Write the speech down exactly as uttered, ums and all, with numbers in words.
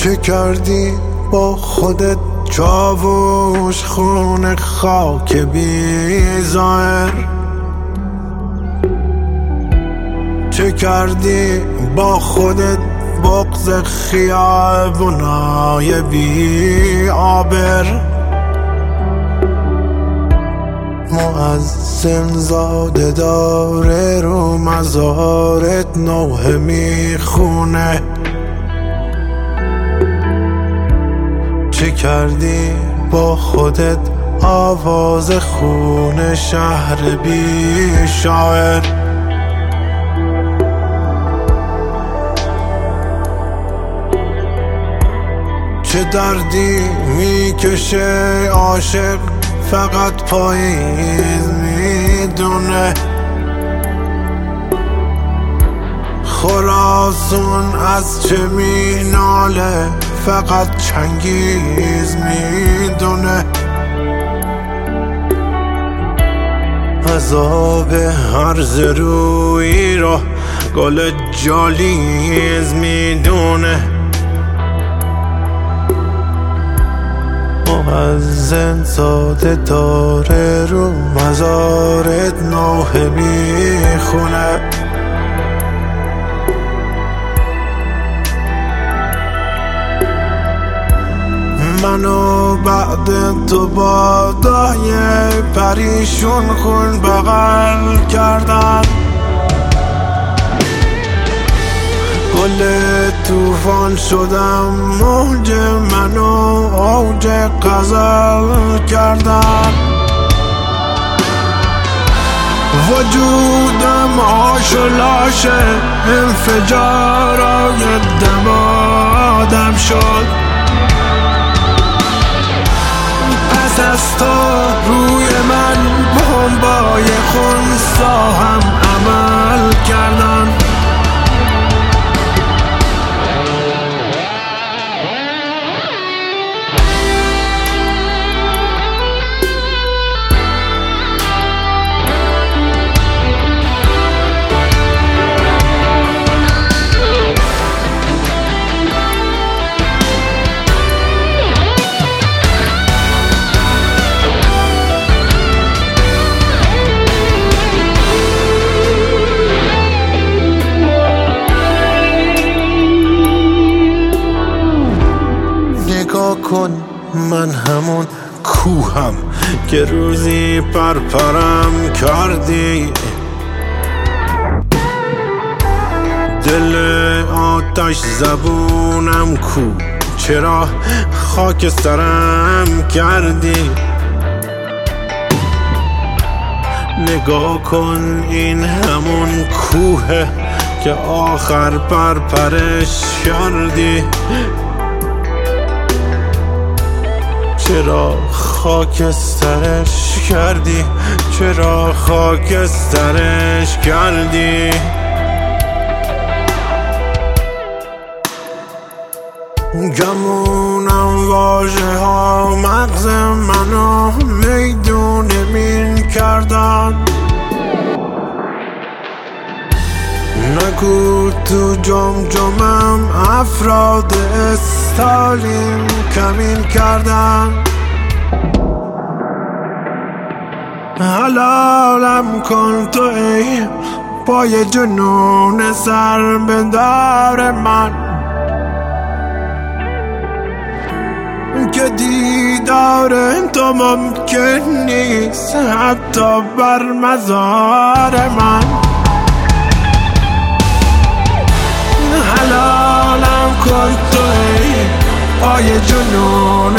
چه کردی با خودت چاووش خون خاک بی ظاهر؟ چه کردی با خودت بغض خیابونای بی آبر؟ مؤذن زاده داره رو مزارت نوحه میخونه. چه کردی با خودت آواز خون شهر بی شاعر؟ چه دردی میکشه عاشق فقط پاییز میدونه؟ خراسان از چه میناله فقط چنگیز میدونه؟ عذاب هرز روی را گل جالیز میدونه. مؤذن زاده داره رو مزارت نوحه میخونه. منو بعد تو با دای پریشون خون بغل کردن. گل توفان شدم موج منو اوج غزل کردن. وجودم آش و لاشه انفجارای دمادم شد. پس از تو روی من بمبای خونسا هم عمل کردن. کن من همون کوهم که روزی پرپرم کردی. دل آتش زبونم کو چرا خاک سرم کردی؟ نگاه کن این همون کوه که آخر پرپرش کردی. چرا خاکسترش کردی؟ چرا خاکسترش کردی؟ گمونم واژه ها مغز منو میدون مین کردن. نگو تو جمجمم افراد استالین کمین کردن. حلالم کن تو ای پای جنون سر بدار من که دیدار تو ممکن نیست حتی بر مزار من. حلالم کن تو ای پای جنون